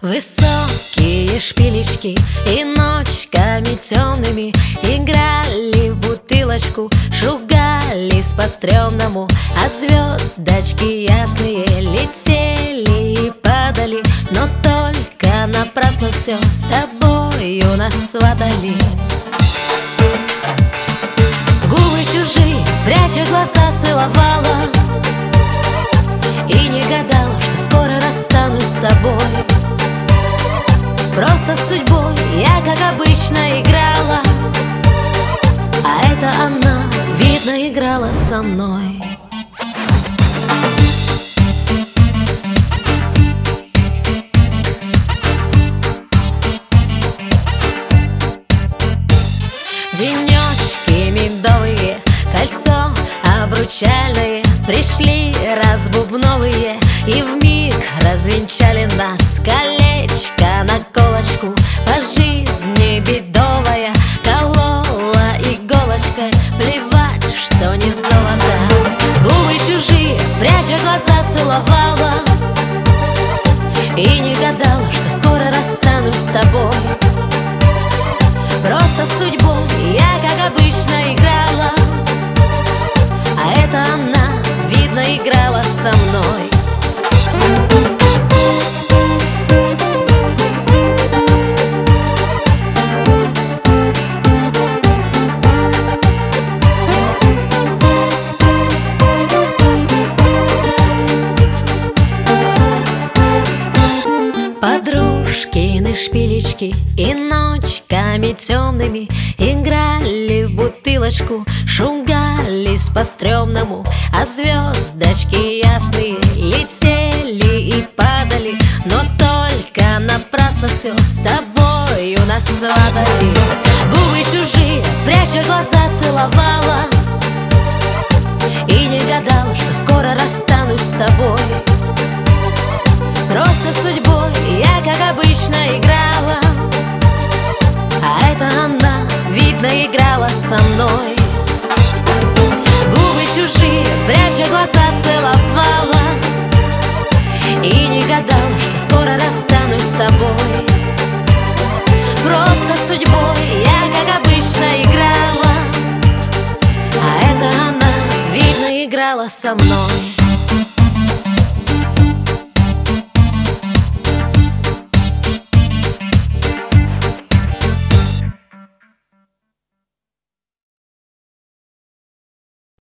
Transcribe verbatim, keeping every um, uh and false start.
Высокие шпилечки и ночками темными играли в бутылочку, шугались по-стрёмному, а звездочки ясные летели и падали. Но только напрасно все с тобою нас сватали. Губы чужие, пряча глаза, целовала и не гадала, что скоро расстанусь с тобой. Просто с судьбой я, как обычно, играла, а это она, видно, играла со мной. Денечки медовые, кольцо обручальное, пришли разбубновые и вмиг развенчали нас. Колечко на колочку, по жизни бедовая, колола иголочкой, плевать, что не золото. Губы чужие, пряча глаза, целовала и не гадала, что скоро расстанусь с тобой. Просто с судьбой я, как обычно, играла, а это она, видно, играла со мной. Подружкины шпилечки и ночками темными играли в бутылочку, шугались по-стрёмному, а звездочки ясные летели и падали. Но только напрасно все с тобою нас сватали. Губы чужие, пряча глаза, целовала и не гадала, что скоро расстанусь с тобой. Просто судьбой я, как обычно, играла, а это она, видно, играла со мной. Губы чужие, пряча глаза, целовала и не гадала, что скоро расстанусь с тобой. Просто судьбой я, как обычно, играла, а это она, видно, играла со мной.